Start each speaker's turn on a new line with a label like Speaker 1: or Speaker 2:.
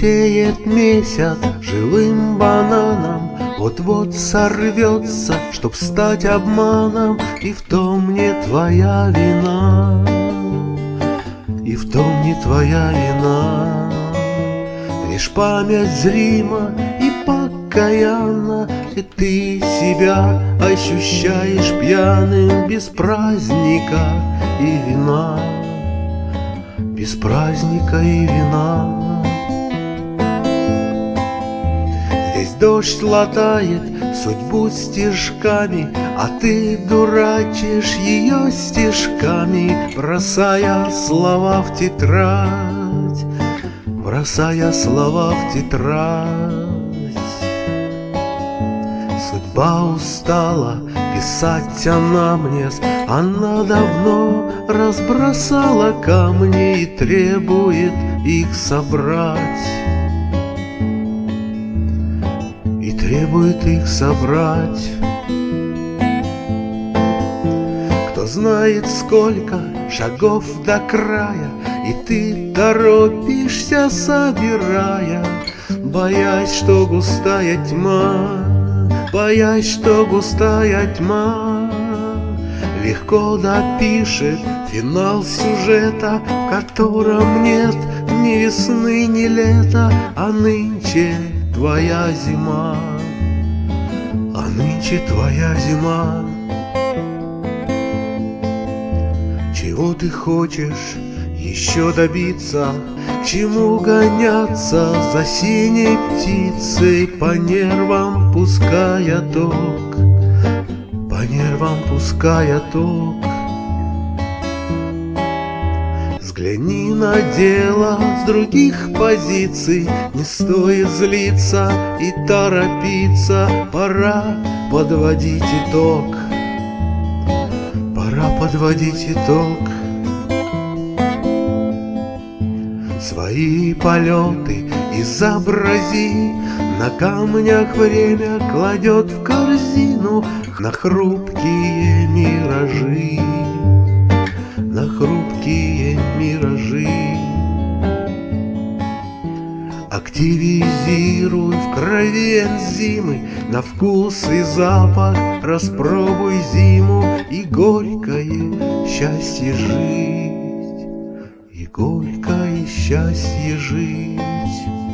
Speaker 1: Желтеет месяц живым бананом, вот-вот сорвется, чтоб стать обманом. И в том не твоя вина, и в том не твоя вина. Лишь память зрима и покаянна, и ты себя ощущаешь пьяным без праздника и вина, без праздника и вина. Здесь дождь латает судьбу стежками, а ты дурачишь ее стежками, бросая слова в тетрадь, бросая слова в тетрадь. Судьба устала писать анамнез, она давно разбросала камни и требует их собрать, и требует их собрать. Кто знает, сколько шагов до края, и ты торопишься, собирая, боясь, что густая тьма, боясь, что густая тьма легко допишет финал сюжета, в котором нет ни весны, ни лета, а нынче твоя зима, а нынче твоя зима. Чего ты хочешь еще добиться? К чему гоняться за синей птицей, по нервам пуская ток, по нервам пуская ток? Взгляни на дело с других позиций, не стоит злиться и торопиться, пора подводить итог, пора подводить итог. Свои полеты изобрази, на камнях время кладет в корзину, на хрупкие миражи, на хрупкие миражи. Активизируй в крови энзимы, на вкус и запах распробуй зиму и горькое счастье жить, и горькое счастье жить.